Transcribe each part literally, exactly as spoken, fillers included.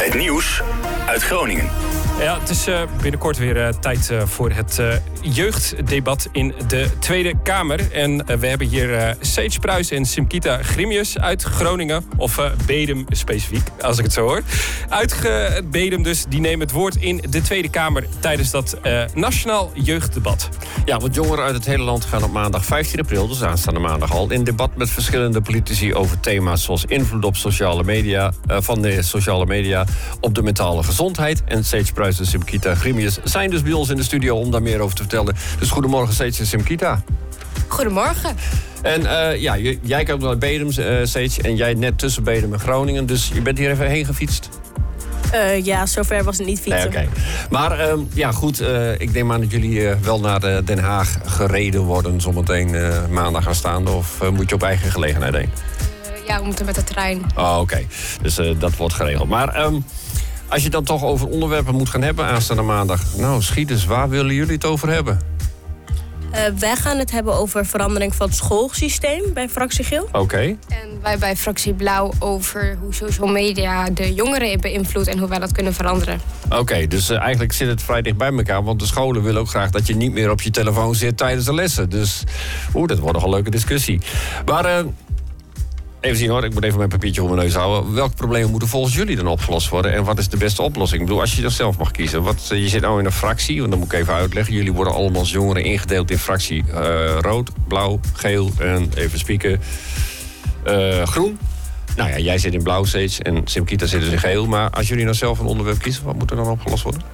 Het nieuws uit Groningen. Ja, het is uh, binnenkort weer uh, tijd uh, voor het uh, jeugddebat in de Tweede Kamer. En uh, we hebben hier uh, Sage Pruis en Simkita Grimius uit Groningen. Of uh, Bedum specifiek, als ik het zo hoor. Uit uh, Bedum dus, die nemen het woord in de Tweede Kamer tijdens dat uh, Nationaal Jeugddebat. Ja, want jongeren uit het hele land gaan op maandag vijftien april, dus aanstaande maandag al, in debat met verschillende politici over thema's zoals invloed op sociale media, uh, van de sociale media op de mentale gezondheid. En Sage Pruis en Simkita Grimius zijn dus bij ons in de studio om daar meer over te vertellen. Dus goedemorgen Sage en Simkita. Goedemorgen. En uh, ja, j- jij komt uit Bedum, uh, Sage, en jij net tussen Bedum en Groningen. Dus je bent hier even heen gefietst? Uh, ja, zover was het niet fietsen. Nee, okay. Maar uh, ja, goed, uh, ik neem aan dat jullie uh, wel naar uh, Den Haag gereden worden zometeen uh, maandag aanstaande. Of uh, moet je op eigen gelegenheid heen? Uh, ja, we moeten met de trein. Oh, oké. Okay. Dus uh, dat wordt geregeld. Maar um, als je dan toch over onderwerpen moet gaan hebben aanstaande maandag. Nou, schiet eens, waar willen jullie het over hebben? Uh, wij gaan het hebben over verandering van het schoolsysteem bij Fractie Geel. Oké. Okay. En wij bij Fractie Blauw over hoe social media de jongeren beïnvloedt en hoe wij dat kunnen veranderen. Oké, okay, dus uh, eigenlijk zit het vrij dicht bij elkaar. Want de scholen willen ook graag dat je niet meer op je telefoon zit tijdens de lessen. Dus oeh, dat wordt nog een leuke discussie. Maar uh, even zien hoor, ik moet even mijn papiertje voor mijn neus houden. Welke problemen moeten volgens jullie dan opgelost worden? En wat is de beste oplossing? Ik bedoel, als je dat zelf mag kiezen. Wat, je zit nou in een fractie, want dat moet ik even uitleggen. Jullie worden allemaal als jongeren ingedeeld in fractie uh, rood, blauw, geel en even spieken uh, groen. Nou ja, jij zit in blauw steeds en Simkita zit dus in geel. Maar als jullie nou zelf een onderwerp kiezen, wat moet er dan opgelost worden?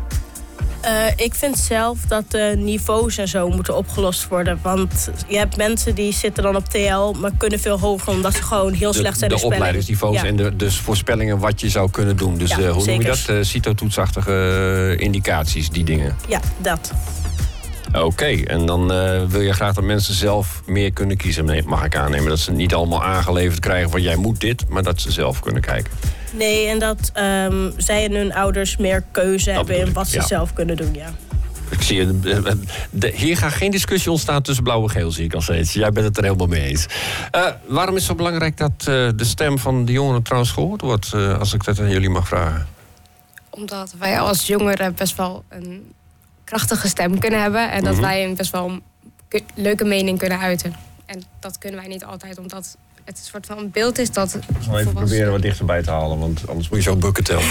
Uh, ik vind zelf dat de niveaus en zo moeten opgelost worden. Want je hebt mensen die zitten dan op T L, maar kunnen veel hoger omdat ze gewoon heel slecht zijn de, in de opleidingsniveaus ja. en de dus voorspellingen wat je zou kunnen doen. Dus ja, uh, hoe zeker. noem je dat? Uh, CITO-toetsachtige uh, indicaties, die dingen. Ja, dat. Oké, okay, en dan uh, wil je graag dat mensen zelf meer kunnen kiezen. Nee, mag ik aannemen dat ze niet allemaal aangeleverd krijgen van jij moet dit, maar dat ze zelf kunnen kijken. Nee, en dat um, zij en hun ouders meer keuze dat hebben in wat ze ja. zelf kunnen doen, ja. Ik zie je, de, de, hier gaat geen discussie ontstaan tussen blauw en geel, zie ik al steeds. Jij bent het er helemaal mee eens. Uh, waarom is het zo belangrijk dat uh, de stem van de jongeren trouwens gehoord wordt, uh, als ik dat aan jullie mag vragen? Omdat wij als jongeren best wel een krachtige stem kunnen hebben en dat mm-hmm. wij een best wel een leuke mening kunnen uiten. En dat kunnen wij niet altijd, omdat het een soort van beeld is dat... Ik zal even proberen wat dichterbij te halen, want anders moet je zo bukken tellen.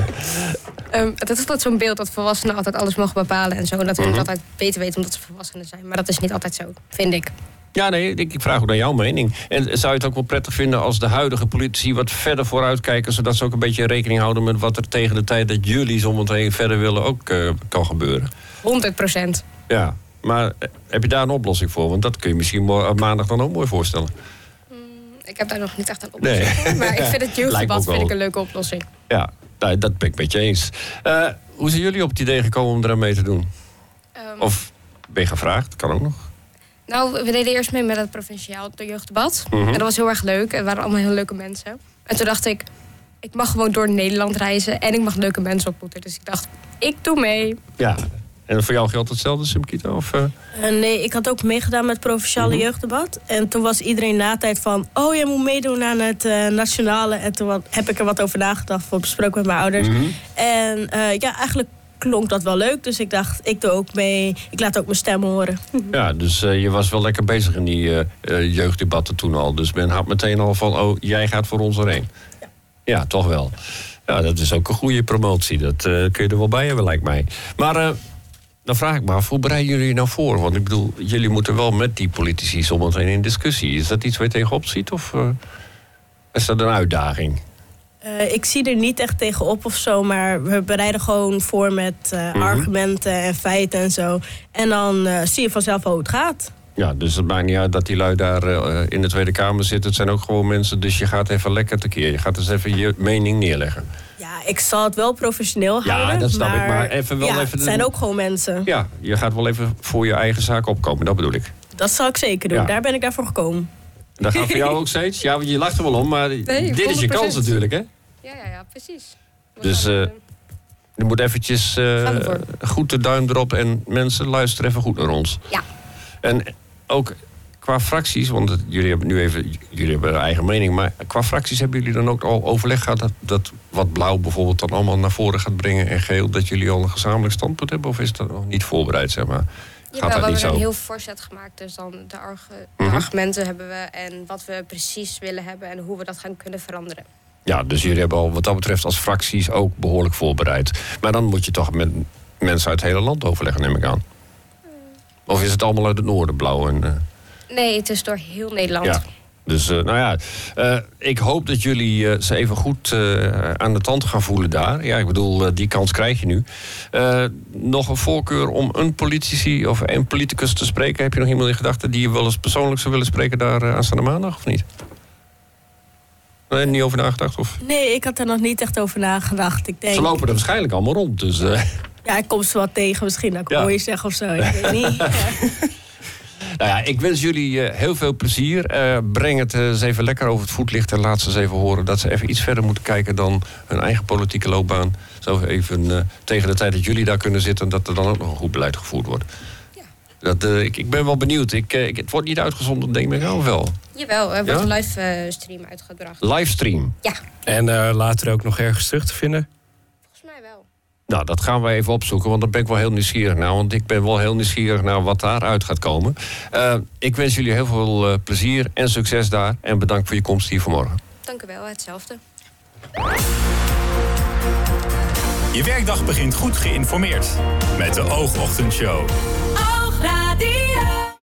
um, het is altijd zo'n beeld dat volwassenen altijd alles mogen bepalen en zo. En dat we mm-hmm. niet altijd beter weten omdat ze volwassenen zijn. Maar dat is niet altijd zo, vind ik. Ja, nee, ik vraag ook naar jouw mening. En zou je het ook wel prettig vinden als de huidige politici wat verder vooruitkijken, zodat ze ook een beetje rekening houden met wat er tegen de tijd dat jullie zometeen verder willen ook uh, kan gebeuren? honderd procent. Ja, maar heb je daar een oplossing voor? Want dat kun je misschien op maandag dan ook mooi voorstellen. Mm, ik heb daar nog niet echt een oplossing nee. voor. Maar ik vind het jeugddebat vind ik een leuke oplossing. Ja, nou, dat ben ik met je eens. Uh, hoe zijn jullie op het idee gekomen om eraan mee te doen? Um, of ben je gevraagd? Kan ook nog. Nou, we deden eerst mee met het provinciaal jeugddebat. Mm-hmm. En dat was heel erg leuk. Er waren allemaal heel leuke mensen. En toen dacht ik, ik mag gewoon door Nederland reizen en ik mag leuke mensen ontmoeten. Dus ik dacht, ik doe mee. Ja. En voor jou geldt hetzelfde, Simkita? Of, uh... Uh, nee, ik had ook meegedaan met het provinciale mm-hmm. jeugddebat. En toen was iedereen na tijd van, oh, jij moet meedoen aan het uh, nationale. En toen wat, heb ik er wat over nagedacht, voor besproken met mijn ouders. Mm-hmm. En uh, ja, eigenlijk klonk dat wel leuk. Dus ik dacht, ik doe ook mee. Ik laat ook mijn stem horen. Ja, dus uh, je was wel lekker bezig in die uh, uh, jeugddebatten toen al. Dus men had meteen al van, oh, jij gaat voor ons erheen. Ja, ja toch wel. Ja, dat is ook een goede promotie. Dat uh, kun je er wel bij hebben, lijkt mij. Maar uh, dan vraag ik me af, hoe bereiden jullie je nou voor? Want ik bedoel, jullie moeten wel met die politici zometeen in discussie. Is dat iets waar je tegenop ziet? Of uh, is dat een uitdaging? Uh, ik zie er niet echt tegenop of zo, maar we bereiden gewoon voor met uh, mm-hmm. argumenten en feiten en zo. En dan uh, zie je vanzelf hoe het gaat. Ja, dus het maakt niet uit dat die lui daar uh, in de Tweede Kamer zitten. Het zijn ook gewoon mensen, dus je gaat even lekker tekeer. Je gaat dus even je mening neerleggen. Ja, ik zal het wel professioneel houden. Ja, dat snap maar, ik, maar even wel ja, even... het zijn ook gewoon mensen. Ja, je gaat wel even voor je eigen zaak opkomen, dat bedoel ik. Dat zal ik zeker doen, ja. Daar ben ik daarvoor gekomen. Dat gaat voor jou ook steeds? Ja, want je lacht er wel om, maar nee, dit honderd procent. Is je kans natuurlijk, hè? Ja, ja, ja, precies. Dus uh, je moet eventjes uh, goed de duim erop en mensen luisteren even goed naar ons. Ja. En ook qua fracties, want het, jullie hebben nu even jullie hebben een eigen mening, maar qua fracties hebben jullie dan ook al overleg gehad dat, dat wat blauw bijvoorbeeld dan allemaal naar voren gaat brengen en geel, dat jullie al een gezamenlijk standpunt hebben, of is dat nog niet voorbereid, zeg maar? Ja, we hebben een heel voorzet gemaakt, dus dan de, argu- de Mm-hmm. argumenten hebben we en wat we precies willen hebben en hoe we dat gaan kunnen veranderen. Ja, dus jullie hebben al wat dat betreft als fracties ook behoorlijk voorbereid. Maar dan moet je toch met mensen uit het hele land overleggen, neem ik aan. Of is het allemaal uit het noorden blauw? En, uh... Nee, het is door heel Nederland. Ja. Dus, uh, nou ja, uh, ik hoop dat jullie uh, ze even goed uh, aan de tand gaan voelen daar. Ja, ik bedoel, uh, die kans krijg je nu. Uh, nog een voorkeur om een politici of een politicus te spreken? Heb je nog iemand in gedachten die je wel eens persoonlijk zou willen spreken daar uh, aanstaande maandag, of niet? Nee, niet over nagedacht? Of? Nee, ik had er nog niet echt over nagedacht. Ik denk, Ze lopen er waarschijnlijk allemaal rond, dus... Uh... ja, ik kom ze wat tegen, misschien dat ik Ja. hoor je zeggen of zo. Ik weet niet. Ja. Nou ja, ik wens jullie uh, heel veel plezier. Uh, breng het uh, eens even lekker over het voetlicht en laat ze eens even horen dat ze even iets verder moeten kijken dan hun eigen politieke loopbaan. Zo even uh, tegen de tijd dat jullie daar kunnen zitten, dat er dan ook nog een goed beleid gevoerd wordt. Ja. Dat, uh, ik, ik ben wel benieuwd. Ik, uh, ik, het wordt niet uitgezonden, denk ik nou wel. Jawel, er wordt Ja? een live uh, stream uitgebracht. Livestream. Ja, En uh, later ook nog ergens terug te vinden? volgens mij wel. Nou, dat gaan we even opzoeken, want daar ben ik wel heel nieuwsgierig naar. Want ik ben wel heel nieuwsgierig naar wat daaruit gaat komen. Uh, ik wens jullie heel veel uh, plezier en succes daar. En bedankt voor je komst hier vanmorgen. Dank u wel, hetzelfde. Je werkdag begint goed geïnformeerd met de Oogochtendshow.